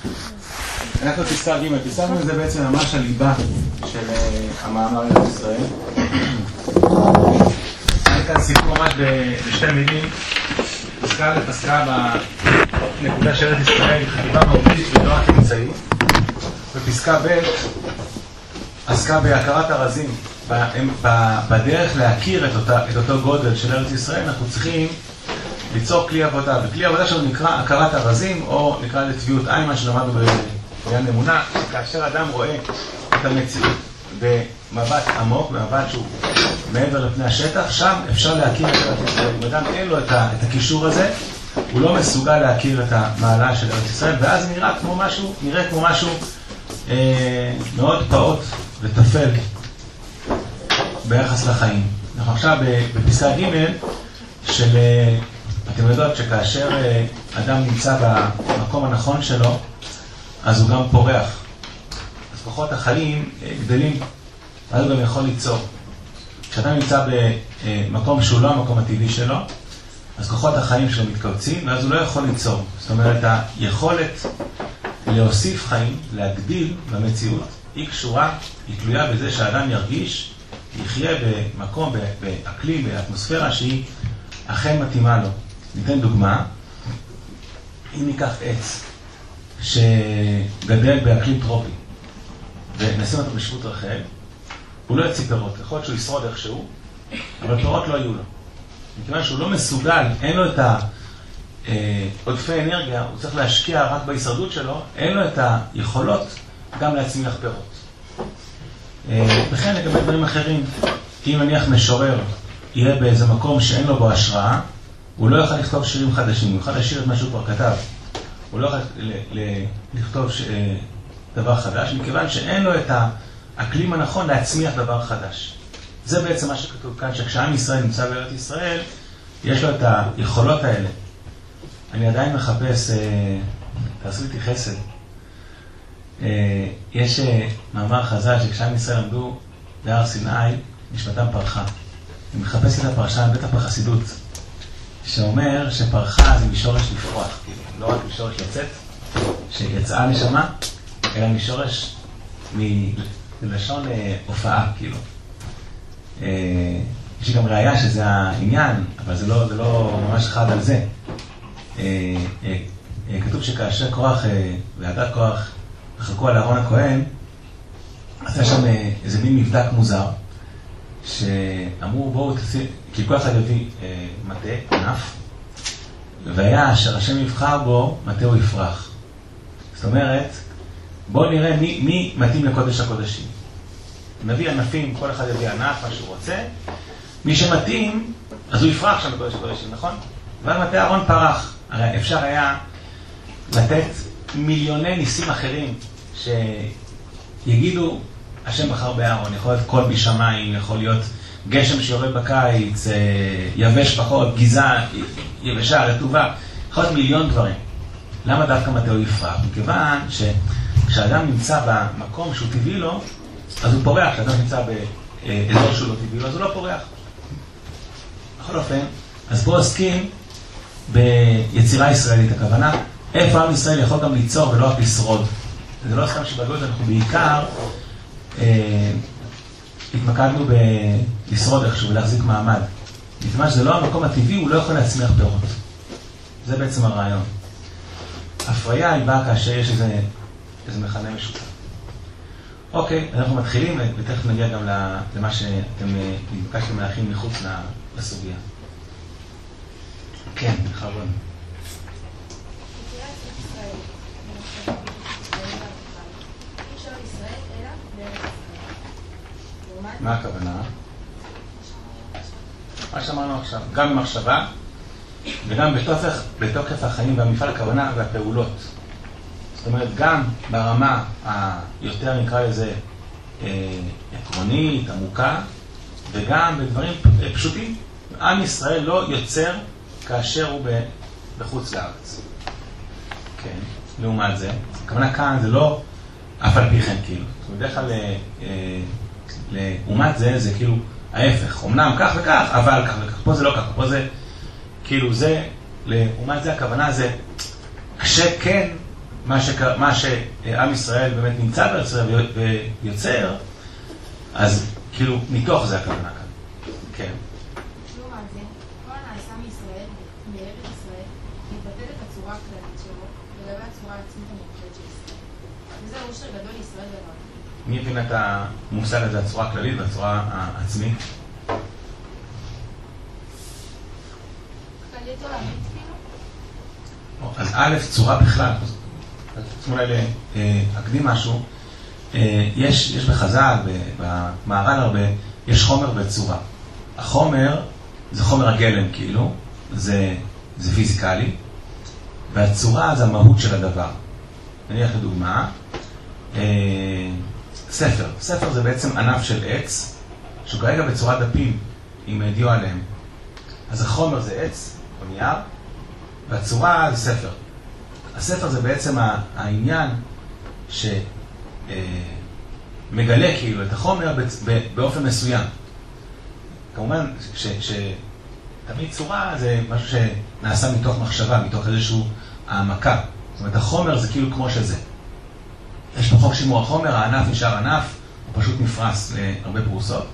אנחנו פסקה ג'. פסקה ג' זה בעצם ממש הליבה של המאמר ארץ ישראל. אני כאן סיפור ממש בשתי מילים. פסקה א' עסקה בנקודה של ארץ ישראל, חטיבה מהותית ולא רק אמצעי. ופסקה ב' עסקה בהכרת הרזים. בדרך להכיר את אותו גודל של ארץ ישראל אנחנו צריכים ליצור כלי עבודה, וכלי עבודה שלנו נקרא הכרת הרזים, או נקרא לטבעות עין, מה שלמדנו בעניין אמונה, כאשר אדם רואה את המציאות במבט עמוק, במבט שהוא מעבר לפני השטח, שם אפשר להכיר את ארץ ישראל. אם אדם אין לו את הקישור הזה, הוא לא מסוגל להכיר את המעלה של ארץ ישראל, ואז נראה כמו משהו מאוד פעוט וטפל ביחס לחיים. אנחנו עכשיו בפסקה ג' של אתם יודעות שכאשר אדם נמצא במקום הנכון שלו, אז הוא גם פורח. אז כוחות החיים גדלים, אז הוא גם יכול ליצור. כשאדם נמצא במקום שהוא לא המקום הטבעי שלו, אז כוחות החיים שלו מתכווצים, ואז הוא לא יכול ליצור. זאת אומרת, היכולת להוסיף חיים, להגדיל במציאות, היא קשורה, היא תלויה בזה שהאדם ירגיש, יחיה במקום, באקלים, באטמוספירה שהיא אכן מתאימה לו. ניתן דוגמה, אם ניקח עץ שגדל באקלים טרופי ונשים אותו בשבות רחל, הוא לא יוציא פירות, יכול להיות שהוא ישרוד איכשהו, אבל פירות לא יהיו לו. מכיוון שהוא לא מסוגל, אין לו את עודפי אנרגיה, הוא צריך להשקיע רק בהישרדות שלו, אין לו את היכולות גם להצמיח פירות. וכן לגבי דברים אחרים, אם נניח משורר יהיה באיזה מקום שאין לו בו השראה, הוא לא יוכל לכתוב שירים חדשים, הוא יוכל לשיר את מה שהוא כבר כתב. הוא לא יוכל לכתוב דבר חדש, מכיוון שאין לו את האקלים הנכון להצמיח דבר חדש. זה בעצם מה שכתוב כאן, שכשעם ישראל נמצא בארץ ישראל, יש לו את היכולות האלה. אני עדיין מחפש, תעשו איתי חסד. יש מאמר חז"ל שכשעם ישראל עמדו בהר סיני, נשמתם פרחה. אני מחפש את הפרשה בטח בחסידות, שאומר שפרחה זה משורש לפרוח, כאילו, לא רק משורש לצאת, שיצאה נשמה, אלא משורש מלשון הופעה, כאילו. יש גם ראייה שזה העניין, אבל זה לא ממש חד על זה. כתוב שכאשר כוח ועדת כוח חלקו על אהרון הכהן, אז היה שם איזה מין מבדק מוזר, שאמרו בואו תעשי, כי כל אחד יביא מטה, ענף, והיה אשר השם יבחר בו, מטה הוא יפרח. זאת אומרת, בואו נראה מי מתאים לקודש הקודשים. נביא ענפים, כל אחד יביא ענף, מה שהוא רוצה, מי שמתאים, אז הוא יפרח שם לקודש הקודשים, נכון? אבל מטה אהרון פרח. הרי אפשר היה לתת מיליוני ניסים אחרים שיגידו, השם בחר באהרון, יכול להיות קול בשמיים, יכול להיות גשם שיורד בקיץ, יבש פחות, גיזה, יבשה, רטובה, יכול להיות מיליון דברים. למה דווקא מטה הוא יפרח? מכיוון שכשאדם נמצא במקום שהוא טבעי לו, אז הוא פורח. כשאדם נמצא באזור שהוא לא טבעי לו, אז הוא לא פורח. בכל אופן, אז בואו עוסקים ביצירה ישראלית, הכוונה, איפה עם ישראל יכול גם ליצור ולא רק לשרוד. זה לא סתם שבגלות, אנחנו בעיקר התמקדנו בלשרוד איכשהו ולהחזיק מעמד. מכיוון שזה לא המקום הטבעי, הוא לא יכול להצמיח פירות. זה בעצם הרעיון. הפריה היא באה כאשר יש איזה מכנה משותף. אוקיי, אנחנו מתחילים ותכף נגיע גם למה שאתם התבקשתם להכין מחוץ לסוגיה. כן, בכבוד. מה הכוונה? מה שאמרנו עכשיו, גם במחשבה וגם בתוקף החיים והמפעל, הכוונה והפעולות. זאת אומרת, גם ברמה היותר נקרא לזה עקרונית, עמוקה, וגם בדברים פשוטים. עם ישראל לא יוצר כאשר הוא בחוץ לארץ. כן, לעומת זה. הכוונה כאן זה לא אף על פי כן, כאילו. בדרך כלל לעומת זה כאילו ההפך. אמנם כך וכך, אבל כך וכך. פה זה לא כך, פה זה כאילו זה, לעומת זה הכוונה זה כשכן מה שעם ישראל באמת נמצא בארץ ישראל ויוצר, אז כאילו מתוך זה הכוונה כאן. כן. לעומת זה, כל הנעשה מישראל, מארץ ישראל, מתבטא את הצורה הכללית שלו, לגבי הצורה העצמית המורכבת של ישראל. וזה אושר גדול לישראל ולעולם. מי הבין את המושג הזה, הצורה הכללית והצורה העצמית? כללית עולמית, כאילו? אז א', צורה בכלל. תשמעו אולי להקדים משהו. יש בחז"ל, במהר"ל הרבה, יש חומר וצורה. החומר זה חומר הגלם כאילו, זה פיזיקלי, והצורה זה המהות של הדבר. נניח לדוגמה, ספר. ספר זה בעצם ענף של עץ, שהוא כרגע בצורת דפים עם דיו עליהם. אז החומר זה עץ או נייר, והצורה זה ספר. הספר זה בעצם העניין שמגלה כאילו את החומר באופן מסוים. כמובן שתמיד צורה זה משהו שנעשה מתוך מחשבה, מתוך איזשהו העמקה. זאת אומרת, החומר זה כאילו כמו שזה. יש בחוק שימור החומר, הענף נשאר ענף, הוא פשוט נפרס להרבה פרוסות.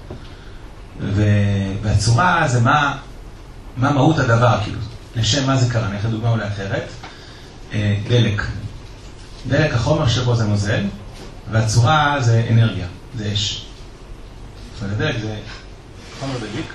והצורה זה מה מהות הדבר, כאילו. לשם מה זה קרה, נלך לדוגמה אולי אחרת. דלק. דלק, החומר שבו זה נוזל, והצורה זה אנרגיה, זה אש. זאת אומרת, דלק זה חומר דליק,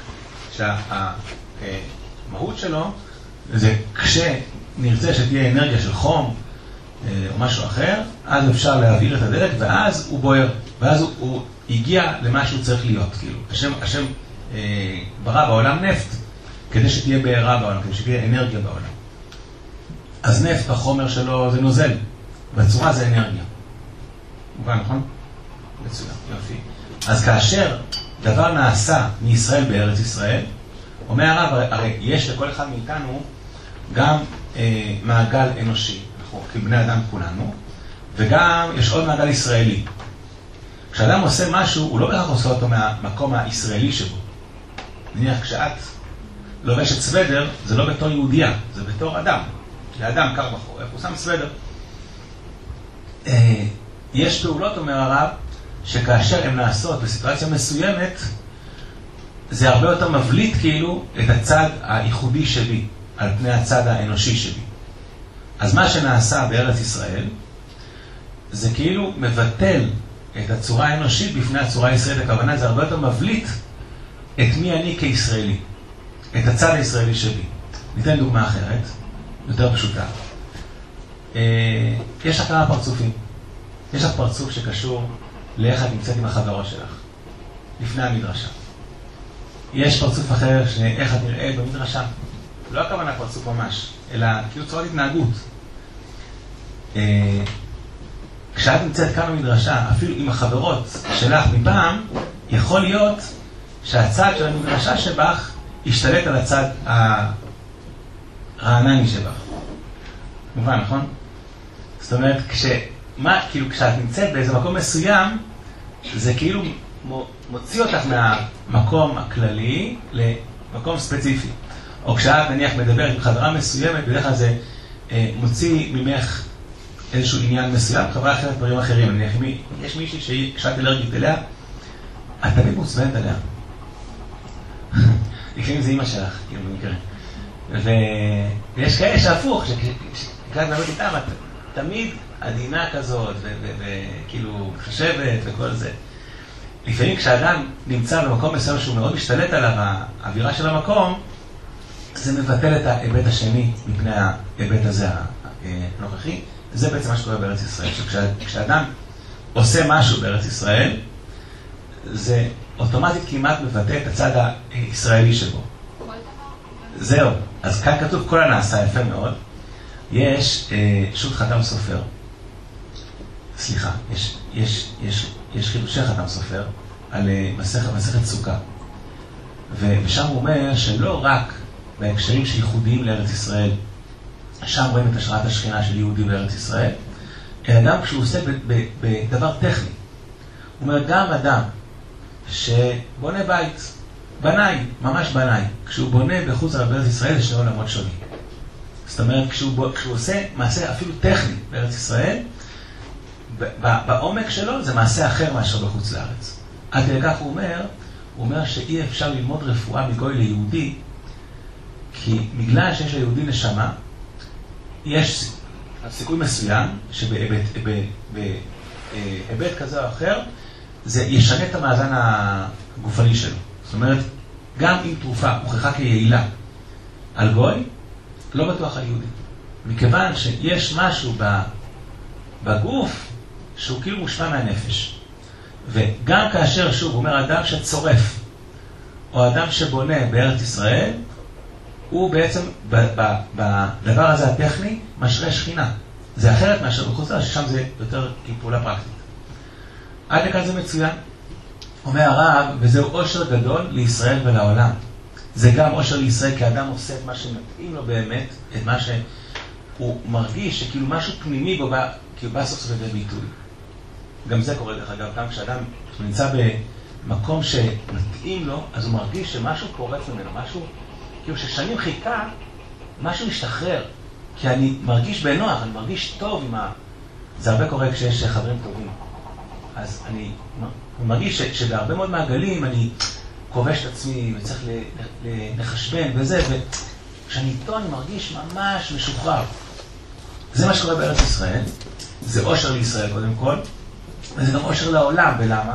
שהמהות שלו זה כשנרצה שתהיה אנרגיה של חום או משהו אחר, אז אפשר להעביר את הדלק, ואז הוא בוער, ואז הוא הגיע למה שהוא צריך להיות, כאילו. השם ברא בעולם נפט, כדי שתהיה בעירה בעולם, כדי שתהיה אנרגיה בעולם. אז נפט, החומר שלו זה נוזל, והצורה זה אנרגיה. מובן, נכון? מצוין, יופי. אז כאשר דבר נעשה מישראל בארץ ישראל, אומר הרב, הרי יש לכל אחד מאיתנו גם מעגל אנושי, אנחנו כבני אדם כולנו, וגם יש עוד מעגל ישראלי. כשאדם עושה משהו, הוא לא בהכרח עושה אותו מהמקום הישראלי שבו. נניח, כשאת לובשת סוודר, זה לא בתור יהודיה, זה בתור אדם. לאדם קר בחורף, הוא שם סוודר. יש פעולות, אומר הרב, שכאשר הן נעשות בסיטואציה מסוימת, זה הרבה יותר מבליט כאילו את הצד הייחודי שלי, על פני הצד האנושי שלי. אז מה שנעשה בארץ ישראל, זה כאילו מבטל את הצורה האנושית בפני הצורה הישראלית. הכוונה זה הרבה יותר מבליט את מי אני כישראלי, את הצד הישראלי שלי. ניתן דוגמה אחרת, יותר פשוטה. יש לך כמה פרצופים. יש לך פרצוף שקשור לאיך את נמצאת עם החברות שלך, לפני המדרשה. יש פרצוף אחר שאיך את נראית במדרשה. לא הכוונה פרצוף ממש, אלא כאילו צורת התנהגות. כשאת נמצאת כאן במדרשה, אפילו עם החברות שלך מפעם, יכול להיות שהצד של המדרשה שבך ישתלט על הצד הרענני שבך. מובן, נכון? זאת אומרת, כשאת נמצאת באיזה מקום מסוים, זה כאילו מוציא אותך מהמקום הכללי למקום ספציפי. או כשאת נניח מדברת עם חברה מסוימת, בדרך כלל זה מוציא ממך איזשהו עניין מסוים, חברה אחרת דברים אחרים. נניח, יש מישהי שאת אלרגית אליה, את תמיד מוצבנת עליה. לפעמים זה אמא שלך, כאילו במקרה. ויש כאלה שהפוך, שכלל נעמד איתם, את תמיד עדינה כזאת, וכאילו חשבת וכל זה. לפעמים כשאדם נמצא במקום מסוים שהוא מאוד משתלט עליו, האווירה של המקום, זה מבטל את ההיבט השני מפני ההיבט הזה הנוכחי. זה בעצם מה שקורה בארץ ישראל. כשאדם עושה משהו בארץ ישראל, זה אוטומטית כמעט מבטא את הצד הישראלי שבו. זהו. אז כאן כתוב כל הנעשה, יפה מאוד. יש שו"ת חתם סופר. סליחה, יש חידושי חתם סופר על מסכת סוכה. ושם הוא אומר שלא רק בהקשרים שייחודיים לארץ ישראל, שם רואים את השראת השכינה של יהודי בארץ ישראל, אלא גם כשהוא עושה בדבר טכני. הוא אומר, גם אדם שבונה בית, בנאי, ממש בנאי, כשהוא בונה בחוץ על בארץ ישראל, זה שני עולמות שונים. זאת אומרת, כשהוא עושה מעשה אפילו טכני בארץ ישראל, בעומק שלו זה מעשה אחר מאשר בחוץ לארץ. עד כדי כך הוא אומר שאי אפשר ללמוד רפואה מגוי ליהודי, כי בגלל שיש ליהודי נשמה, יש סיכוי מסוים שבהיבט כזה או אחר, זה ישנה את המאזן הגופני שלו. זאת אומרת, גם אם תרופה הוכחה כיעילה על גוי, לא בטוח על יהודי. מכיוון שיש משהו בגוף שהוא כאילו מושפע מהנפש. וגם כאשר, שוב, הוא אומר, אדם שצורף, או אדם שבונה בארץ ישראל, הוא בעצם, בדבר הזה הטכני, משרה שכינה. זה אחרת מאשר בחוץ לארץ, ששם זה יותר כפעולה פרקטית. עד לכאן זה מצוין. אומר הרב, וזהו עושר גדול לישראל ולעולם. זה גם עושר לישראל, כי האדם עושה את מה שמתאים לו באמת, את מה שהוא מרגיש שכאילו משהו פנימי בו, כאילו בא סוף סוף לידי ביטוי. גם זה קורה דרך אגב, גם כשאדם נמצא במקום שמתאים לו, אז הוא מרגיש שמשהו קורץ ממנו, משהו, כאילו ששנים חיכה, משהו משתחרר. כי אני מרגיש בנוח, אני מרגיש טוב עם זה הרבה קורה כשיש חברים טובים. אז אני מרגיש שבהרבה מאוד מעגלים אני כובש את עצמי וצריך לחשבן וזה, וכשאני איתו אני מרגיש ממש משוחרר. זה מה שקורה בארץ ישראל. זה עושר לישראל קודם כל, וזה גם עושר לעולם. ולמה?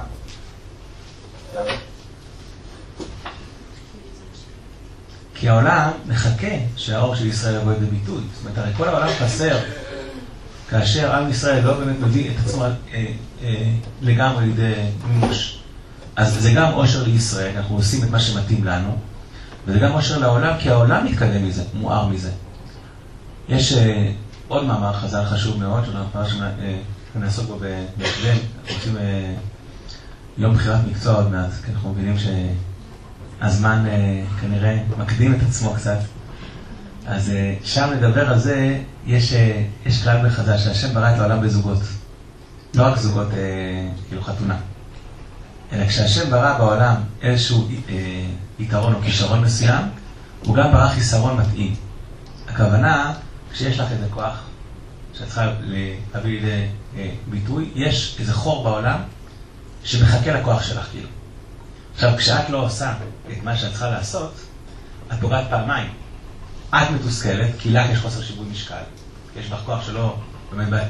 כי העולם מחכה שהאור של ישראל יבוא לידי ביטוי. זאת אומרת, הרי כל העולם חסר כאשר עם ישראל לא באמת מביא את עצמו לגמרי לידי מימוש. אז זה גם עושר לישראל, אנחנו עושים את מה שמתאים לנו, וזה גם עושר לעולם, כי העולם מתקדם מזה, מואר מזה. יש עוד מאמר חז"ל חשוב מאוד, שאנחנו נעסוק בו בהקדם, אנחנו עושים יום בחירת מקצוע עוד מעט, כי אנחנו מבינים שהזמן כנראה מקדים את עצמו קצת. אז שם לדבר על זה, יש כלל בחז"ל שהשם ברא את העולם בזוגות. לא רק זוגות כאילו חתונה. אלא כשהשם ברא בעולם איזשהו יתרון או כישרון מסוים, הוא גם ברא חיסרון מתאים. הכוונה, כשיש לך איזה כוח שאת צריכה להביא לידי ביטוי, יש איזה חור בעולם שמחכה לכוח שלך כאילו. עכשיו, כשאת לא עושה את מה שאת צריכה לעשות, את פוגעת פעמיים. את מתוסכלת, כי לך יש חוסר שיווי משקל. יש בך כוח שלא באמת בא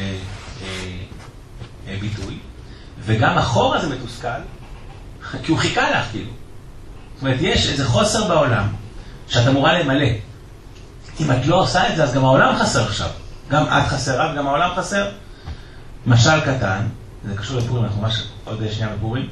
לביטוי. וגם החור הזה מתוסכל, כי הוא חיכה לך כאילו. זאת אומרת, יש איזה חוסר בעולם שאת אמורה למלא. אם את לא עושה את זה, אז גם העולם חסר עכשיו. גם את חסרה וגם העולם חסר. משל קטן, זה קשור לפורים, אנחנו ממש עוד שנייה בפורים.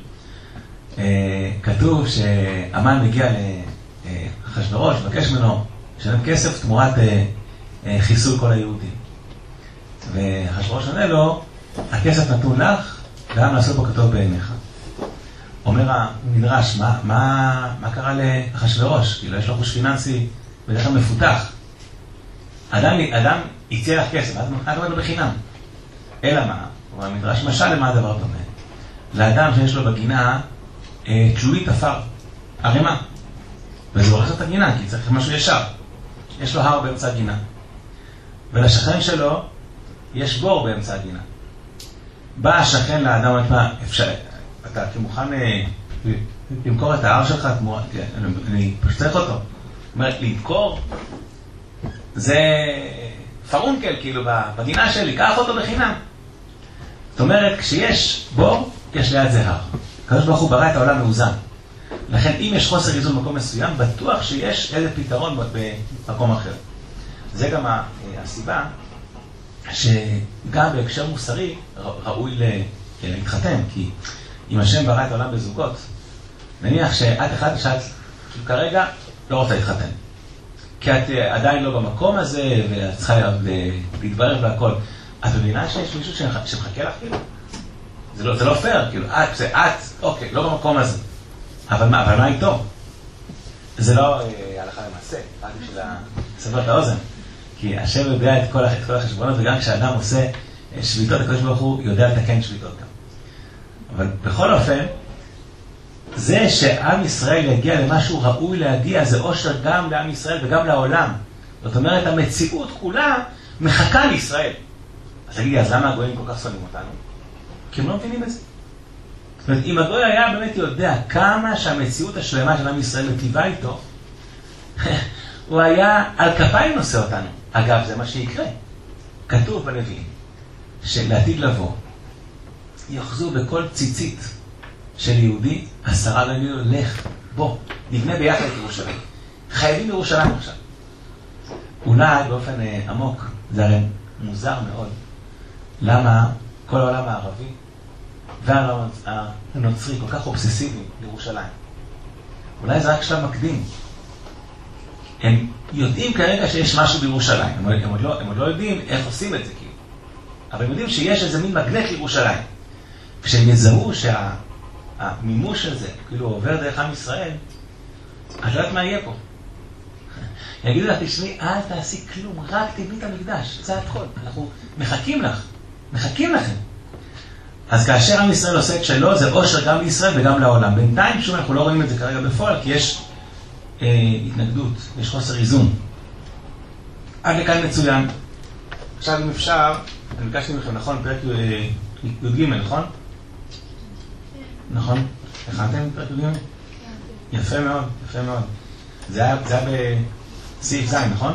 כתוב שהמן מגיע לאחשוורוש, מבקש ממנו לשלם כסף תמורת חיסול כל היהודים. ואחשוורוש עונה לו, הכסף נתון לך, גם לעשות בו כתוב בעיניך. אומר המדרש, מה קרה לאחשוורוש? כאילו יש לו חוש פיננסי בדרך כלל מפותח. אדם יציע לך כסף, את אומרת לו בחינם. אלא מה? אומר המדרש, משל למה הדבר דומה? לאדם שיש לו בגינה תלולית עפר, ערימה. וזה הולך את הגינה, כי צריך משהו ישר. יש לו הר באמצע הגינה. ולשכן שלו יש בור באמצע הגינה. בא השכן לאדם ואומר, מה, אפשר, אתה מוכן למכור את ההר שלך, אני פשוט צריך אותו. זאת אומרת, למכור, זה פרונקל, כאילו, בגינה שלי, קח אותו בחינם. זאת אומרת, כשיש בור, יש ליד זה הר. הקדוש ברוך הוא ברא את העולם מאוזן. לכן, אם יש חוסר איזון במקום מסוים, בטוח שיש איזה פתרון במקום אחר. זה גם הסיבה שגם בהקשר מוסרי ראוי להתחתן, כי אם השם ברא את העולם בזוגות, נניח שאת אחד שאת כרגע לא רוצה להתחתן, כי את עדיין לא במקום הזה, ואת צריכה להתברר והכל. את מבינה שיש מישהו שמחכה לך כאילו? זה לא פייר, כאילו, אוקיי, לא במקום הזה. אבל מה איתו? זה לא הלכה למעשה, רק בשביל לסבר את האוזן. כי השם יודע את כל החשבונות, וגם כשאדם עושה שביתות, הקדוש ברוך הוא יודע לתקן שביתות גם. אבל בכל אופן, זה שעם ישראל יגיע למשהו ראוי להגיע, זה עושר גם לעם ישראל וגם לעולם. זאת אומרת, המציאות כולה מחכה לישראל. אז תגידי, אז למה הגויים כל כך שונאים אותנו? כי הם לא מבינים את זה. זאת אומרת, אם הגוי היה באמת יודע כמה שהמציאות השלמה של עם ישראל מטיבה איתו, הוא היה על כפיים נושא אותנו. אגב, זה מה שיקרה. כתוב בנביאים, שלעתיד לבוא, יוחזו בכל ציצית של יהודי, 10 לא יגידו, לך, בוא, נבנה ביחד את ירושלים. חייבים ירושלים עכשיו. אולי באופן עמוק, זה הרי מוזר מאוד, למה כל העולם הערבי והעולם הנוצרי כל כך אובססיבי לירושלים. אולי זה רק שלב מקדים. הם יודעים כרגע שיש משהו בירושלים, הם עוד לא יודעים איך עושים את זה, כאילו. אבל הם יודעים שיש איזה מין מגנט לירושלים. כשהם יזהו שהמימוש של זה כאילו עובר דרך עם ישראל, אז לא יודעת מה יהיה פה. יגידו לך, תשמעי, אל תעשי כלום, רק תבני את המקדש, זה הכל, אנחנו מחכים לך, מחכים לכם. אז כאשר עם ישראל עושה את שלו, זה אושר גם לישראל וגם לעולם. בינתיים שוב אנחנו לא רואים את זה כרגע בפועל, כי יש התנגדות, יש חוסר איזון. עד לכאן מצוין. עכשיו אם אפשר, אני ביקשתי מכם, נכון, פרק י"ג, נכון? נכון? הכנתם פרק י"ג? יפה מאוד, יפה מאוד. זה היה בסעיף ז', נכון?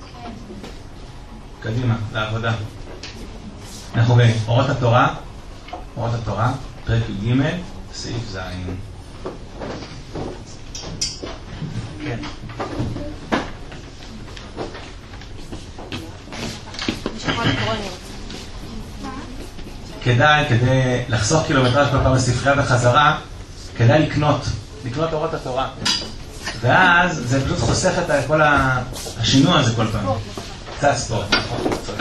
קדימה, לעבודה. אנחנו באורות התורה, פרק י"ג, סעיף ז'. כן. כדי לחסוך קילומטרז' כל פעם בספרייה בחזרה, כדאי לקנות אורות התורה. ואז זה פשוט חוסך את כל השינוע הזה כל פעם. קצת ספורט, נכון? צודק.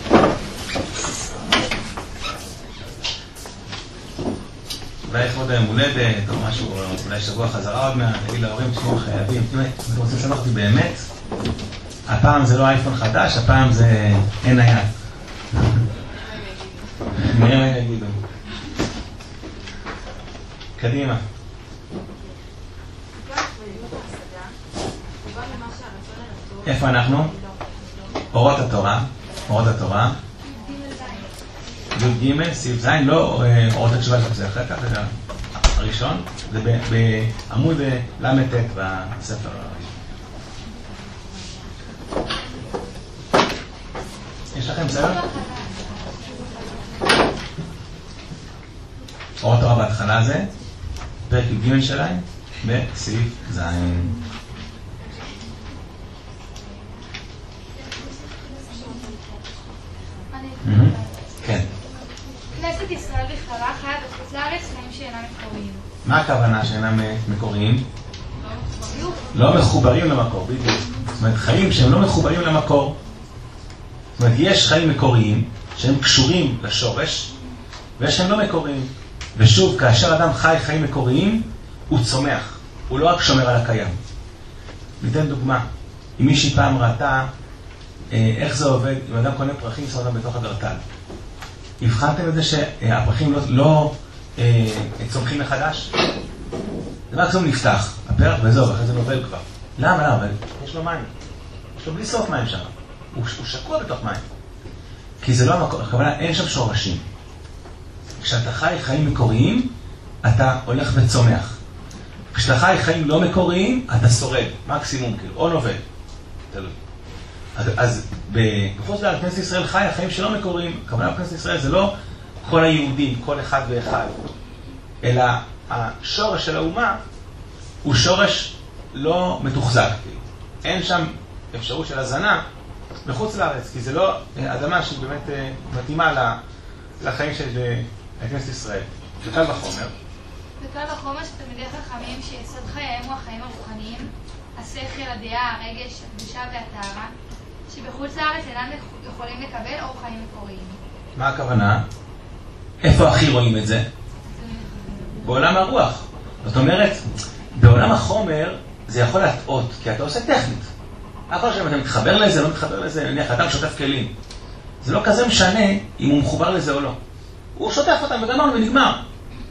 אולי לכבוד היום הולדת או משהו, אולי שבוע חזרה עוד מעט, נגיד להורים שניהם חייבים. אם אתם רוצים לשמח אותי באמת, הפעם זה לא אייפון חדש, הפעם זה אין נייד. נראה מה יגידו. קדימה. איפה אנחנו? אורות התורה. י"ג, סעיף ז', לא אורות התשובה שלך, זה אחר כך, זה הראשון, זה בעמוד למ"ט בספר הראשון. יש לכם בסדר? אורות התורה בהתחלה זה, פרק י"ג שלהם, בסעיף ז'. כן. כנסת ישראל בכללה חיה בחוץ לארץ חיים שאינם מקוריים. מה הכוונה שאינם מקוריים? לא מחוברים למקור, בדיוק. זאת אומרת, חיים שהם לא מחוברים למקור. זאת אומרת, יש חיים מקוריים שהם קשורים לשורש, ויש שהם לא מקוריים. ושוב, כאשר אדם חי חיים מקוריים, הוא צומח. הוא לא רק שומר על הקיים. ניתן דוגמה. אם מישהי פעם ראתה איך זה עובד, אם אדם קונה פרחים, שם אותם בתוך הדרטל. הבחנתם את זה שהפרחים לא צומחים מחדש? זה מקסימום נפתח, הפרח וזהו, אחרי זה נובל כבר. למה? יש לו מים. יש לו בלי סוף מים שם. הוא שקוע בתוך מים. כי זה לא המקור, הכוונה, אין שם שורשים. כשאתה חי חיים מקוריים, אתה הולך וצומח. כשאתה חי חיים לא מקוריים, אתה שורד, מקסימום, כאילו, או נובל. תלוי. אז בחוץ לארץ כנסת ישראל חיה חיים שלא מקוריים. הכוונה בכנסת ישראל זה לא כל היהודים, כל אחד ואחד, אלא השורש של האומה הוא שורש לא מתוחזק. אין שם אפשרות של הזנה בחוץ לארץ, כי זה לא אדמה שהיא באמת מתאימה לחיים של כנסת ישראל. וקל וחומר. וקל וחומר שתלמידי חכמים שיסוד חייהם הוא החיים הרוחניים, השכל, הדעה, הרגש, הקדושה והטהרה, שבחוץ לארץ אינם יכולים לקבל אור חיים מקוריים. מה הכוונה? איפה הכי רואים את זה? בעולם הרוח. זאת אומרת, בעולם החומר זה יכול להטעות, כי אתה עושה טכנית. אחר שאם אתה מתחבר לזה, לא מתחבר לזה, נניח, אדם שוטף כלים. זה לא כזה משנה אם הוא מחובר לזה או לא. הוא שוטף אותם וגמרנו ונגמר.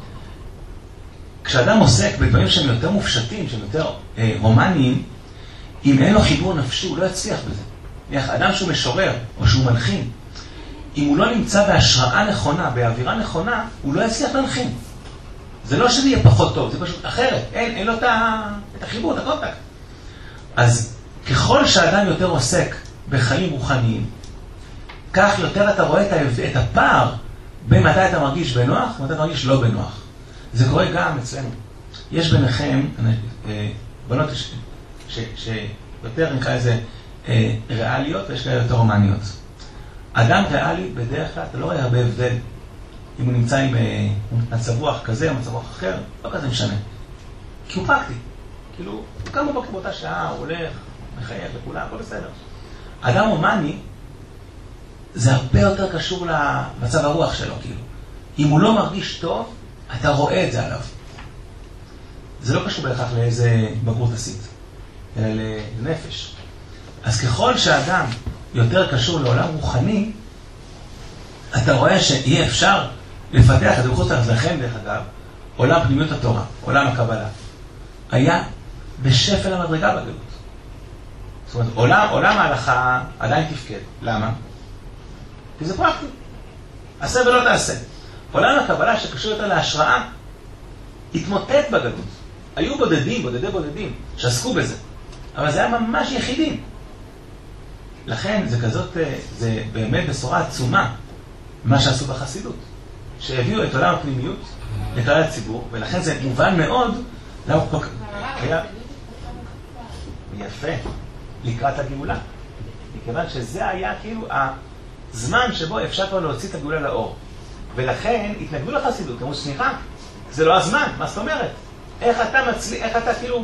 כשאדם עוסק בדברים שהם יותר מופשטים, שהם יותר הומניים, אם אין לו חיבור נפשי, הוא לא יצליח בזה. אדם שהוא משורר או שהוא מנחין, אם הוא לא נמצא בהשראה נכונה, באווירה נכונה, הוא לא יצליח להנחין. זה לא שזה יהיה פחות טוב, זה פשוט אחרת. אין לו את החיבור, את הקונטקט. אז ככל שאדם יותר עוסק בחיים רוחניים, כך יותר אתה רואה את הפער בין מתי אתה מרגיש בנוח ומתי אתה מרגיש לא בנוח. זה קורה גם אצלנו. יש ביניכם בנות שיותר נקרא איזה ריאליות ויש כאלה יותר רומניות. אדם ריאלי בדרך כלל אתה לא רואה הרבה הבדל אם הוא נמצא עם מצב רוח כזה או מצב רוח אחר, לא כזה משנה. כי הוא פרקטי. כאילו, הוא קם בבוקר באותה שעה, הוא הולך, מחייך לכולם, הכל בסדר. אדם הומני, זה הרבה יותר קשור למצב הרוח שלו, כאילו. אם הוא לא מרגיש טוב, אתה רואה את זה עליו. זה לא קשור בהכרח לאיזה בגרות עשית, אלא לנפש. אז ככל שאדם יותר קשור לעולם רוחני, אתה רואה שיהיה אפשר לפתח את זה בחוץ לכם, דרך אגב, עולם פנימיות התורה, עולם הקבלה. היה בשפל המדרגה בגלות. זאת אומרת, עולם ההלכה עדיין תפקד. למה? כי זה פרקטי. עשה ולא תעשה. עולם הקבלה שקשור יותר להשראה, התמוטט בגלות. היו בודדים, שעסקו בזה. אבל זה היה ממש יחידים. לכן זה כזאת, זה באמת בשורה עצומה, מה שעשו בחסידות. שהביאו את עולם הפנימיות לכלל הציבור, ולכן זה מובן מאוד, למה כל כך היה יפה לקראת הגאולה. מכיוון שזה היה כאילו הזמן שבו אפשר כבר להוציא את הגאולה לאור. ולכן התנגדו לחסידות, אמרו, סליחה, זה לא הזמן, מה זאת אומרת? איך אתה כאילו,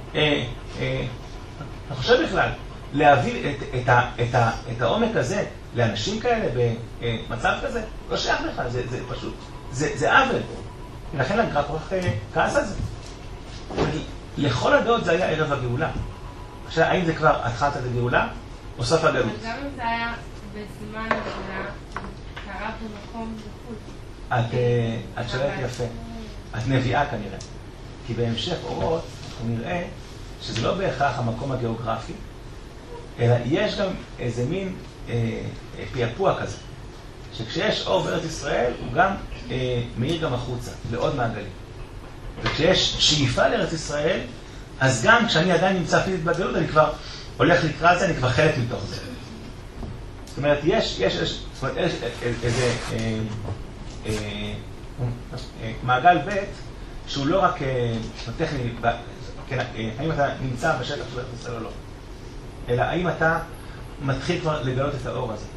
אתה חושב בכלל, להביא את העומק הזה לאנשים כאלה במצב כזה? לא שייך לך, זה פשוט, זה עוול. ולכן הגר"א כל כך כעס על זה. לכל הדעות זה היה ערב הגאולה. עכשיו, האם זה כבר התחלת הגאולה או סוף הגלות? אבל גם אם זה היה בזמן הגאולה, קרה במקום בחוץ. את שואלת יפה. את נביאה כנראה. כי בהמשך אורות אנחנו נראה שזה לא בהכרח המקום הגיאוגרפי, אלא יש גם איזה מין פיאפוע כזה, שכשיש אור בארץ ישראל הוא גם מאיר גם החוצה, לעוד מעגלים. וכשיש שאיפה לארץ ישראל, אז גם כשאני עדיין נמצא פיזית בגלות, אני כבר הולך לקראת זה, אני כבר חלק מתוך זה. זאת אומרת, יש איזה מעגל ב' שהוא לא רק טכני, האם אתה נמצא בשטח של ארץ ישראל או לא, אלא האם אתה מתחיל כבר לגלות את האור הזה.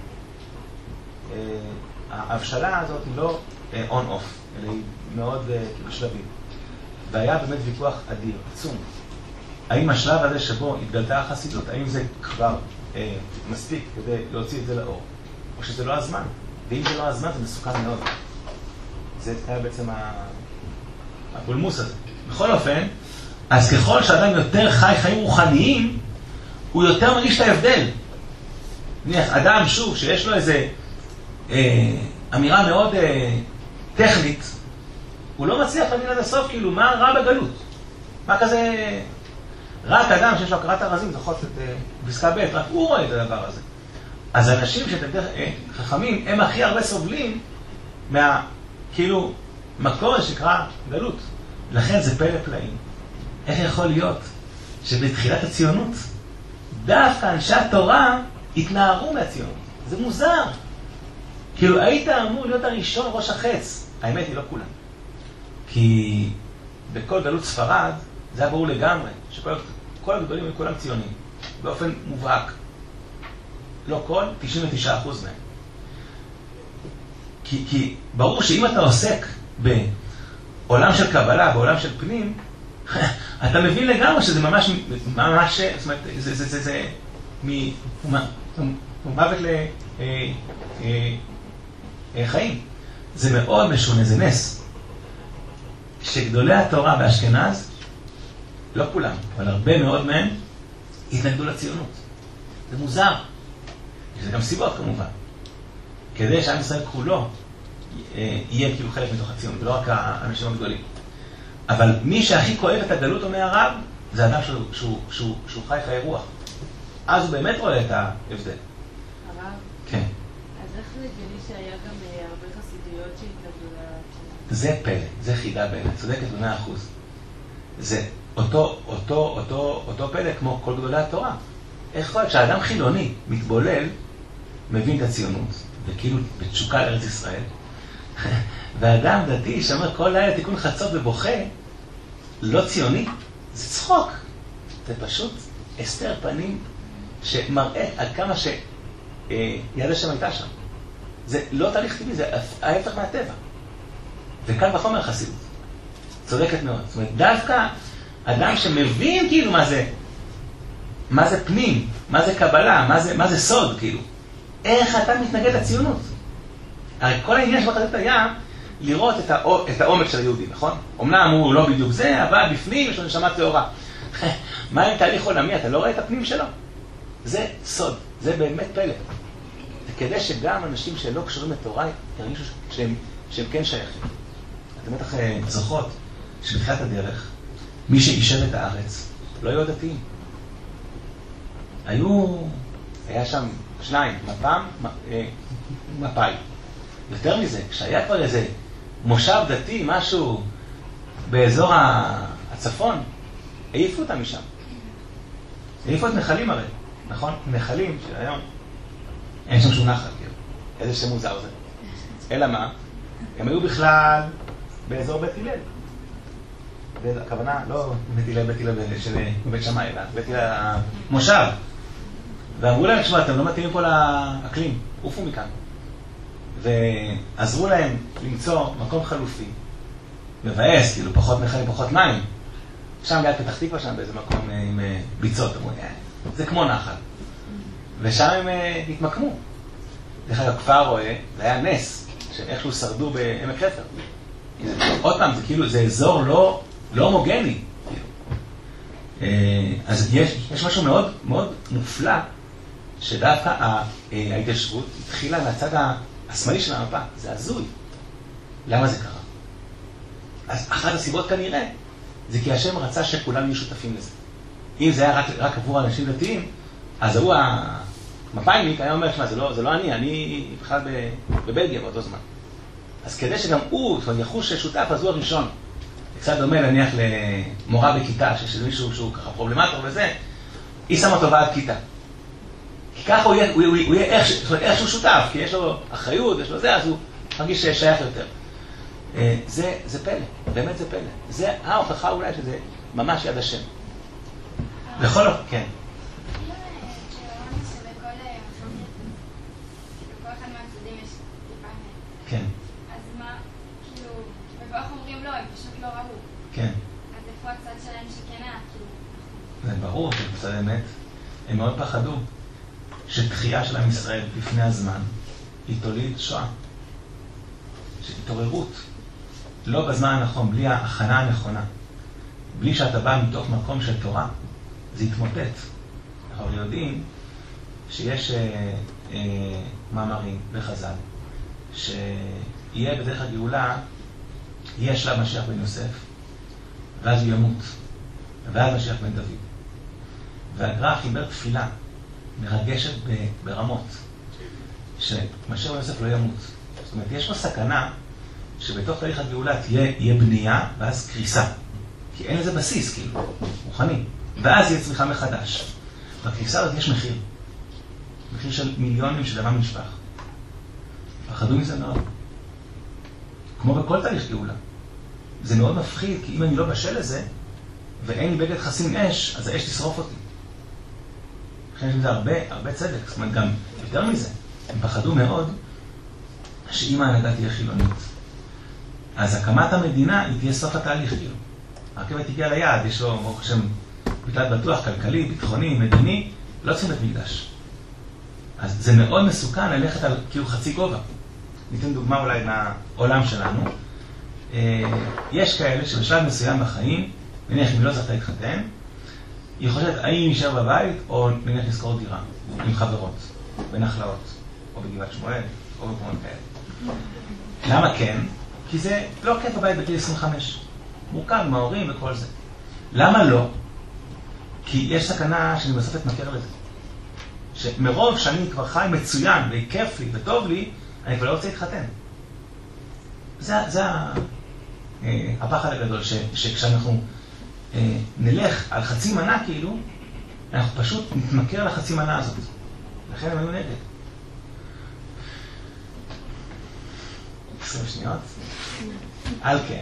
ההבשלה הזאת היא לא on-off, אלא היא מאוד בשלבים. והיה באמת ויכוח אדיר, עצום. האם השלב הזה שבו התגלתה החסידות, האם זה כבר מספיק כדי להוציא את זה לאור, או שזה לא הזמן? ואם זה לא הזמן, זה מסוכן מאוד. זה היה בעצם הבולמוס הזה. בכל אופן, אז ככל שאדם יותר חי חיים רוחניים, הוא יותר מרגיש את ההבדל. אדם, שוב, שיש לו איזה אמירה מאוד טכנית, הוא לא מצליח להבין עד הסוף, כאילו, מה רע בגלות? מה כזה... רק אדם שיש לו הכרת הרזים, זוכות את פסקה ב', רק הוא רואה את הדבר הזה. אז האנשים שאתם חכמים, הם הכי הרבה סובלים מה, כאילו, מקור שקרא גלות. לכן זה פלא פלאים. איך יכול להיות שבתחילת הציונות, דווקא אנשי התורה התנערו מהציונות? זה מוזר. כאילו, היית אמור להיות הראשון ראש החץ. האמת היא לא כולם. כי בכל גלות ספרד, זה היה ברור לגמרי, שכל הגדולים הם כולם ציונים, באופן מובהק. לא כל, 99% מהם. כי ברור שאם אתה עוסק בעולם של קבלה, בעולם של פנים, אתה מבין לגמרי שזה ממש, זאת אומרת, זה מוות לחיים. זה מאוד משונה, זה נס. שגדולי התורה באשכנז, לא כולם, אבל הרבה מאוד מהם, התנגדו לציונות. זה מוזר. יש גם סיבות כמובן. כדי שעם ישראל כולו יהיה כאילו חלק מתוך הציונות, ולא רק האנשים הגדולים. אבל מי שהכי כואב את הגלות אומר הרב, זה אדם שהוא חי חיי רוח. אז הוא באמת רואה את ההבדל. הרב? כן. אז איך זה הגיוני שהיה גם הרבה חסידויות שהתנגדו לתשובה? זה פלא, זה חידה באמת, צודקת ב100%. זה אותו פלא כמו כל גדולי התורה. איך יכול להיות שהאדם חילוני מתבולל, מבין את הציונות, וכאילו בתשוקה לארץ ישראל, והאדם דתי שאומר כל לילה תיקון חצות ובוכה, לא ציוני, זה צחוק. זה פשוט הסתר פנים שמראה על כמה שיד השם הייתה שם. זה לא תהליך טבעי, זה ההפך מהטבע. וכאן בחומר חסידות. צודקת מאוד. זאת אומרת, דווקא אדם שמבין כאילו מה זה פנים, מה זה קבלה, מה זה סוד, כאילו. איך אתה מתנגד לציונות? הרי כל העניין של החסידות היה לראות את העומק של היהודי, נכון? אמנם הוא לא בדיוק זה, אבל בפנים יש לו נשמה טהורה. מה עם תהליך עולמי? אתה לא רואה את הפנים שלו? זה סוד, זה באמת פלא. כדי שגם אנשים שלא קשורים לתורה ירגישו שהם כן שייכים. אתם בטח זוכרות שבתחילת הדרך מי שאישר את הארץ לא היו דתיים. היה שם שניים, מפאי. יותר מזה, כשהיה כבר איזה מושב דתי, משהו באזור הצפון, העיפו אותם משם. העיפו את נחלים הרי, נכון? נחלים של היום, אין שם שום נחל, כאילו. איזה שם מוזר זה. אלא מה? הם היו בכלל באזור בית הלל. הכוונה, לא בית הלל של בית שמאי, אלא בית הלל המושב. ואמרו להם, תשמע, אתם לא מתאימים פה לאקלים, עופו מכאן. ועזרו להם למצוא מקום חלופי, מבאס, כאילו פחות נחלים, פחות מים. שם ליד פתח תקווה, שם באיזה מקום עם ביצות, אמרו, זה כמו נחל. ושם הם התמקמו. דרך אגב, כפר רואה, זה היה נס, שאיכשהו שרדו בעמק חפר. עוד פעם, זה כאילו, זה אזור לא הומוגני. אז יש משהו מאוד מאוד מופלא, שדווקא ההתיישבות התחילה מהצד השמאלי של המפה. זה הזוי. למה זה קרה? אז אחת הסיבות כנראה, זה כי השם רצה שכולם יהיו שותפים לזה. אם זה היה רק עבור אנשים דתיים, אז הוא המפאיניק היה אומר, זה לא אני בכלל בבלגיה באותו זמן. אז כדי שגם הוא יחוש שותף, אז הוא הראשון. קצת דומה להניח למורה בכיתה, שיש מישהו שהוא ככה פרובלמטור וזה, היא שמה אותו ועד כיתה. כי ככה הוא יהיה איכשהו שותף, כי יש לו אחריות, יש לו זה, אז הוא מרגיש שייך יותר. זה פלא, באמת זה פלא. זה ההוכחה אולי שזה ממש יד השם. בכל אופן, כן. כן. אז מה, כאילו, ובאח אומרים לא, הם פשוט לא ראו. כן. אז איפה הצד שלהם שכן היה, כאילו? זה ברור, זה בצד האמת. הם מאוד פחדו שתחייה של עם ישראל לפני הזמן היא תוליד שואה. שהתעוררות. לא בזמן הנכון, בלי ההכנה הנכונה. בלי שאתה בא מתוך מקום של תורה, זה יתמוטט. אנחנו יודעים שיש מאמרים בחז"ל, שיהיה בדרך הגאולה, יהיה שלב משיח בן יוסף, ואז הוא ימות, ואז משיח בן דוד. והגר"א חיבר תפילה מרגשת ברמות, שמשיח בן יוסף לא ימות. זאת אומרת, יש פה סכנה שבתוך תהליך הגאולה יהיה בנייה, ואז קריסה. כי אין לזה בסיס, כאילו, רוחני. ואז יהיה צמיחה מחדש. בקריסה הזאת יש מחיר. מחיר של מיליונים של דמם נשפך. פחדו מזה מאוד. כמו בכל תהליך גאולה. זה מאוד מפחיד, כי אם אני לא בשל לזה, ואין לי בגד חסין אש, אז האש תשרוף אותי. לכן יש לזה הרבה צדק. זאת אומרת, גם יותר מזה. הם פחדו מאוד שאם ההנהגה תהיה חילונית, אז הקמת המדינה היא תהיה סוף התהליך, כאילו. הרכבת הגיעה ליעד, יש לו, ברוך השם, מקלט בטוח, כלכלי, ביטחוני, מדיני, לא צריכים את מקדש. אז זה מאוד מסוכן ללכת על כאילו חצי גובה. ניתן דוגמה אולי מהעולם שלנו. יש כאלה שבשלב מסוים בחיים, נניח אם לא זכתה להתחתן, היא חושבת האם נשאר בבית או נניח לזכור דירה עם חברות, בנחלאות, או בגבעת שמואל, או במקומות כאלה. למה כן? כי זה לא כיף בבית בגיל 25. מורכב עם ההורים וכל זה. למה לא? כי יש סכנה שאני בסוף אתמכר לזה. שמרוב שאני כבר חי מצוין וכיף לי וטוב לי, אני כבר לא רוצה להתחתן. זה הפחד הגדול, שכשאנחנו נלך על חצי מנה כאילו, אנחנו פשוט נתמכר לחצי מנה הזאת. לכן הם היו נגד. 20 שניות. על כן.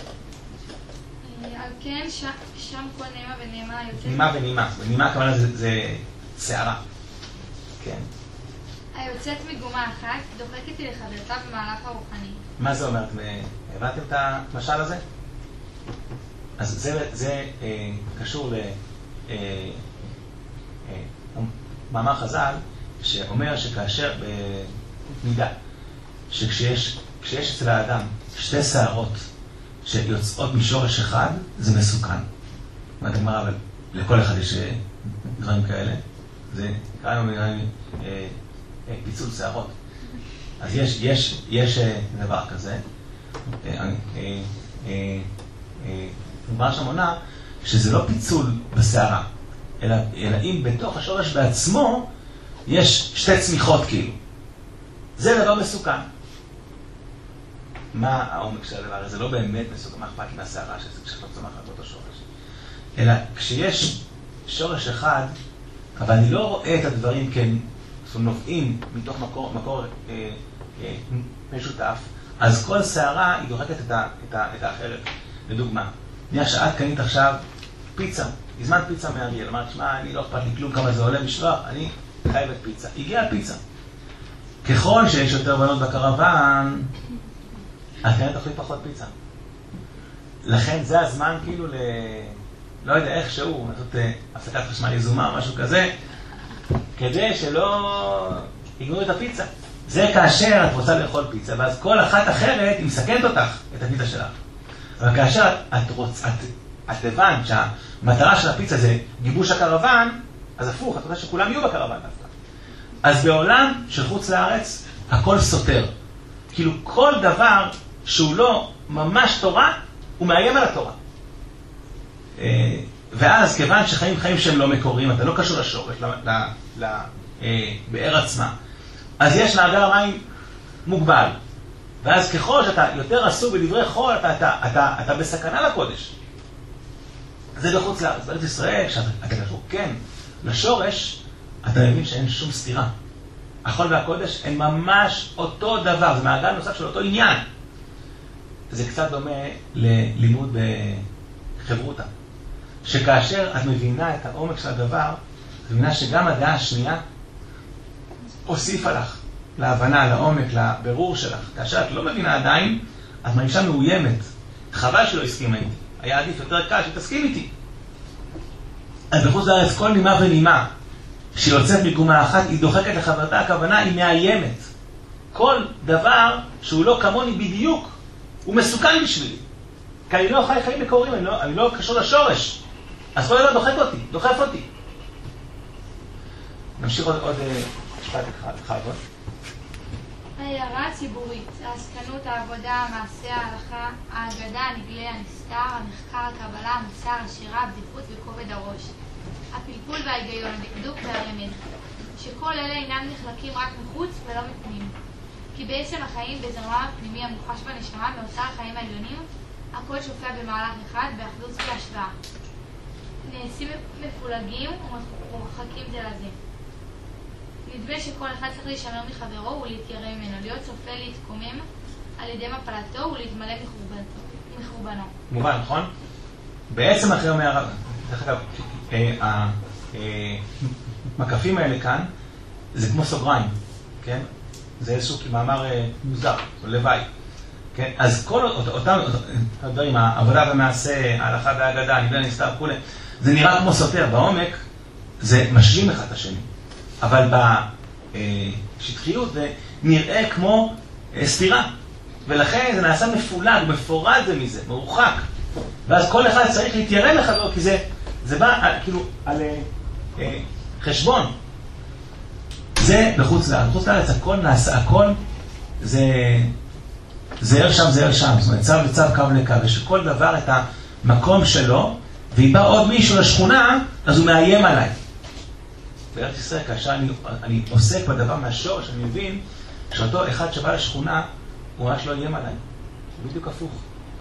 על כן, שם כל נעימה ונעימה יוצאת. נעימה ונעימה. ונעימה הכוונה זה שערה. כן. היוצאת מגומה אחת דוחקת היא לחברתה במהלך הרוחני. מה זה אומרת? הבנתם את המשל הזה? אז זה קשור למאמר חז"ל, שאומר שכאשר במידה, שכשיש אצל האדם שתי שערות שיוצאות משורש אחד, זה מסוכן. מה אתה אומר, אבל לכל אחד יש דברים כאלה. זה קראנו פיצול שערות. אז יש דבר כזה. נאמר שם עונה שזה לא פיצול בשערה, אלא אם בתוך השורש בעצמו יש שתי צמיחות כאילו. זה דבר מסוכן. מה העומק של הדבר הזה? זה לא באמת מסוכן, מה אכפת לי מהשערה שזה כשאת לא צומחת באותו שורש. אלא כשיש שורש אחד, אבל אני לא רואה את הדברים נובעים מתוך מקור משותף, אז כל שערה היא דוחקת את האחרת. לדוגמה, נראה שאת קנית עכשיו פיצה, הזמנת פיצה מאריאל, אמרת, שמע, אני לא אכפת לי כלום כמה זה עולה משלוח, אני חייבת פיצה. הגיעה פיצה. ככל שיש יותר בנות בקרוון, את כנראה תאכלי פחות פיצה. לכן זה הזמן כאילו לא יודע איך שהוא, לעשות הפסקת חשמל יזומה או משהו כזה, כדי שלא יגמרו את הפיצה. זה כאשר את רוצה לאכול פיצה, ואז כל אחת אחרת היא מסכנת אותך, את הפיצה שלך. אבל כאשר את הבנת שהמטרה של הפיצה זה גיבוש הקרוון, אז הפוך, את רוצה שכולם יהיו בקרוון דווקא. אז בעולם של חוץ לארץ, הכל סותר. כאילו כל דבר שהוא לא ממש תורה, הוא מאיים על התורה. ואז כיוון חיים שהם לא מקוריים, אתה לא קשור לשורש, לבאר עצמה, אז יש מאגר המים מוגבל. ואז ככל שאתה יותר עסוק בדברי חול, אתה בסכנה לקודש. זה בחוץ לארץ. בארץ ישראל, כשאתה קשור כן לשורש, אתה מבין שאין שום סתירה. החול והקודש הם ממש אותו דבר, זה מעגל נוסף של אותו עניין. זה קצת דומה ללימוד בחברותה. שכאשר את מבינה את העומק של הדבר, את מבינה שגם הדעה השנייה הוסיפה לך להבנה, לעומק, לבירור שלך. כאשר את לא מבינה עדיין, את מרגישה מאוימת. חבל שלא הסכימה איתי. היה עדיף יותר קל שתסכים איתי. אז בחוץ לארץ כל נימה ונימה שיוצאת מגומה אחת, היא דוחקת לחברתה, הכוונה היא מאיימת. כל דבר שהוא לא כמוני בדיוק, הוא מסוכן בשבילי. כי אני לא חי חיים מקוריים, אני לא קשור לשורש. אז כל דבר דוחף אותי. נמשיך עוד משפט אחד. ההערה הציבורית, העסקנות, העבודה, המעשה, ההלכה, האגדה, הנגלה, הנסתר, המחקר, הקבלה, המוסר, השירה, הבדיחות וכובד הראש. הפלפול וההיגיון, הדקדוק והרמז. שכל אלה אינם נחלקים רק מחוץ ולא מפנים. כי בעצם החיים בזרמם הפנימי המוחש בנשמה מאוצר החיים העליונים, הכל שופע במהלך אחד באחדות והשוואה. נעשים מפולגים ומרחקים זה לזה. נדמה שכל אחד צריך להישמר מחברו ולהתיירא ממנו, להיות צופה להתקומם על ידי מפלתו ולהתמלא מחורבנו. מובן, נכון? בעצם אחרי אומר הרב, דרך אגב, המקפים האלה כאן, זה כמו סוגריים, כן? זה איזשהו מאמר מוזר, או לוואי. כן? אז כל אותם הדברים, העבודה והמעשה, ההלכה והאגדה, הנגלה, הנסתר, כולי, זה נראה כמו סותר. בעומק זה משלים אחד את השני. אבל בשטחיות זה נראה כמו סתירה. ולכן זה נעשה מפולג, מפורד זה מזה, מרוחק. ואז כל אחד צריך להתיירא לחברו, כי זה בא כאילו על חשבון. זה בחוץ לארץ. בחוץ לארץ הכל נעשה, הכל זה ער שם, זה ער שם. זאת אומרת, צו לצו, קו לקו. ושכל דבר את המקום שלו, והיא בא עוד מישהו לשכונה, אז הוא מאיים עליי. בארץ ישראל, כאשר אני עוסק בדבר מהשורש, אני מבין שאותו אחד שבא לשכונה, הוא ממש לא איים עליי. הוא בדיוק הפוך.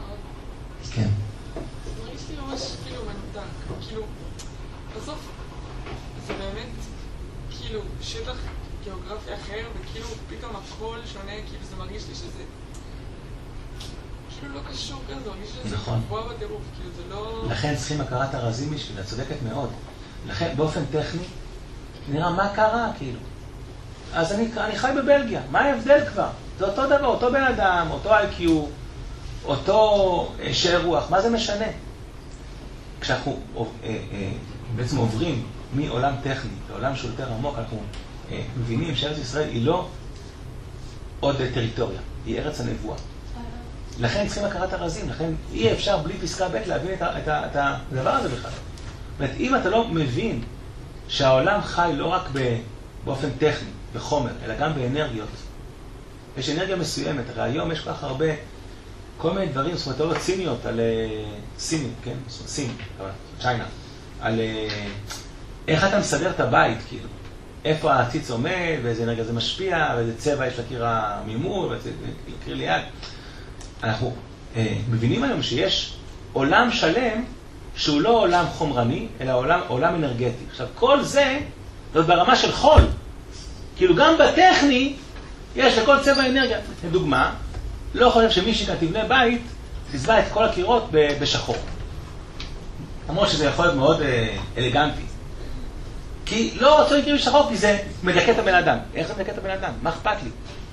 כן. מרגיש לי ממש כאילו מנותק. כאילו, בסוף זה באמת כאילו שטח גיאוגרפי אחר, וכאילו פתאום הכל שונה, כאילו זה מרגיש לי שזה כאילו לא קשור כזה, מרגיש שזה גבוה בטירוף, כאילו זה לא... לכן צריכים הכרת הרזים בשבילה, צודקת מאוד. לכן באופן טכני, נראה מה קרה כאילו. אז אני חי בבלגיה, מה ההבדל כבר? זה אותו דבר, אותו בן אדם, אותו IQ, אותו שער רוח, מה זה משנה? כשאנחנו בעצם עוברים מעולם טכני לעולם שהוא יותר עמוק, אנחנו מבינים שארץ ישראל היא לא עוד טריטוריה, היא ארץ הנבואה. לכן צריכים הכרת הרזים, לכן אי אפשר בלי פסקה ב' להבין את הדבר הזה בכלל. זאת אומרת, אם אתה לא מבין שהעולם חי לא רק באופן טכני, בחומר, אלא גם באנרגיות, יש אנרגיה מסוימת, הרי היום יש כל כך הרבה, כל מיני דברים, זאת אומרת, לא ציניות על סינים, כן? סין, צ'יינה, על איך אתה מסדר את הבית, כאילו. איפה הציץ עומד, ואיזה אנרגיה זה משפיע, ואיזה צבע יש לקיר המימור, ואיזה לקיר ליד. אנחנו מבינים היום שיש עולם שלם שהוא לא עולם חומרני, אלא עולם אנרגטי. עכשיו, כל זה, זאת ברמה של חול. כאילו גם בטכני יש לכל צבע אנרגיה. לדוגמה, לא חושב שמישהי כאן תבנה בית, תצבע את כל הקירות בשחור. למרות שזה יכול להיות מאוד אלגנטי. כי לא רוצה לקרוא בשחור, כי זה מדכא את הבן אדם. איך זה מדכא את הבן אדם? מה אכפת לי?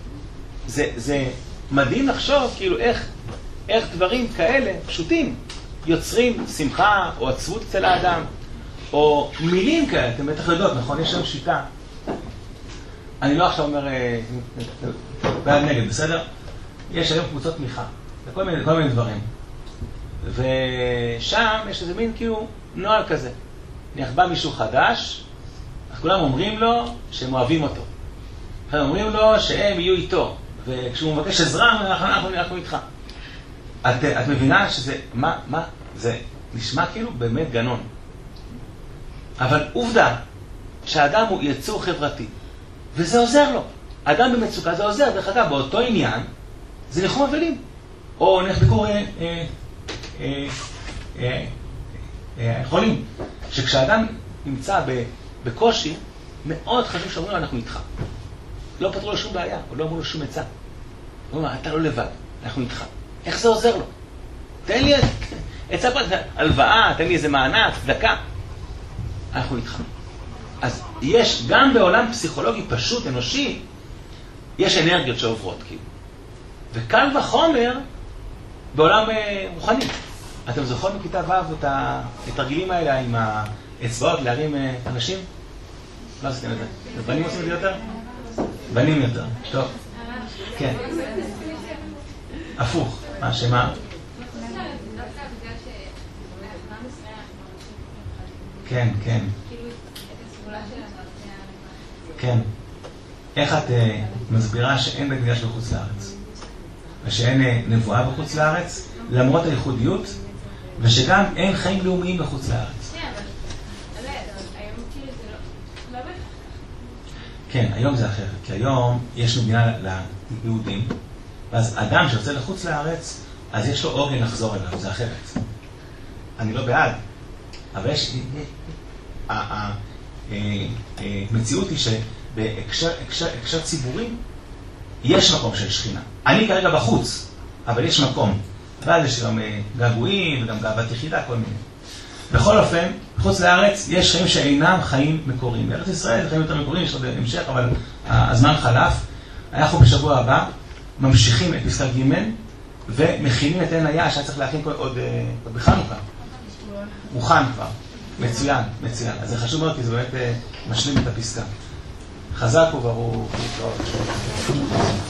זה מדהים לחשוב כאילו איך דברים כאלה פשוטים יוצרים שמחה או עצבות אצל האדם, או מילים כאלה, אתם בטח יודעות, נכון? יש שם שיטה. אני לא עכשיו אומר בעד נגד, בסדר? יש היום קבוצות תמיכה, לכל מיני דברים. ושם יש איזה מין כאילו נועל כזה. בא מישהו חדש, אז כולם אומרים לו שהם אוהבים אותו. הם אומרים לו שהם יהיו איתו. וכשהוא מבקש עזרה, אנחנו איתך. את מבינה שזה, זה נשמע כאילו באמת גנון. אבל עובדה שהאדם הוא יצור חברתי, וזה עוזר לו. האדם במצוקה זה עוזר. דרך אגב, באותו עניין, זה ניחום אבלים. או נלך ביקור חולים. שכשהאדם נמצא בקושי, מאוד חשוב שאומרים לו, אנחנו איתך. לא פתרו לו שום בעיה, או לא אמרו לו שום עצה. הוא אומר, אתה לא לבד, אנחנו איתך. איך זה עוזר לו? תן לי עצה פרט, הלוואה, תן לי איזה מענק, צדקה. אנחנו איתך. אז יש, גם בעולם פסיכולוגי פשוט, אנושי, יש אנרגיות שעוברות, כאילו. וקל וחומר בעולם רוחני. אתם זוכרים בכיתה ו' את התרגילים האלה עם האצבעות להרים אנשים? לא עשיתם את זה. בנים עושים את זה יותר? בנים יותר. טוב. כן. הפוך. מה, שמה? כן, כן. כן. איך את מסבירה שאין בית מקדש בחוץ לארץ? ושאין נבואה בחוץ לארץ, למרות הייחודיות, ושגם אין חיים לאומיים בחוץ לארץ? כן, היום זה אחרת, כי היום יש מדינה ליהודים, ואז אדם שיוצא לחוץ לארץ, אז יש לו עוגן לחזור אליו, זה אחרת. אני לא בעד, אבל יש... המציאות היא שבהקשר ציבורי יש מקום של שכינה. אני כרגע בחוץ, אבל יש מקום. ואז יש גם געגועים וגם גאוות יחידה, כל מיני. בכל אופן, חוץ לארץ יש חיים שאינם חיים מקוריים. בארץ ישראל חיים יותר מקוריים, יש עוד המשך, אבל הזמן חלף. אנחנו בשבוע הבא ממשיכים את פסקה ג' ומכינים את עין היה שהיה צריך להכין עוד בחנוכה. מוכן כבר. מצוין, מצוין. אז זה חשוב מאוד כי זה באמת משלים את הפסקה. חזק וברוך.